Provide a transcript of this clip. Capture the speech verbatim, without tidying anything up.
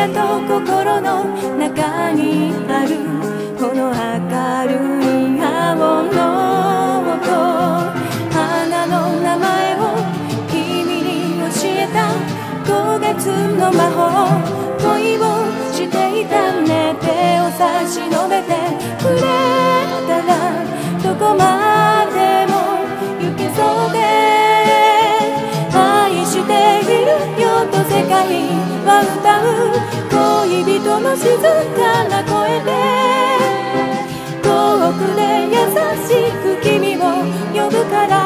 らと心の中にあるこの明るい青の音、花の名前を君に教えたごがつの魔法、恋をしていたね、手を差し伸べてくれたらどこまでも行けそうで、愛しているよと世界は歌う、恋人の静かな声で遠くで優しく君を呼ぶから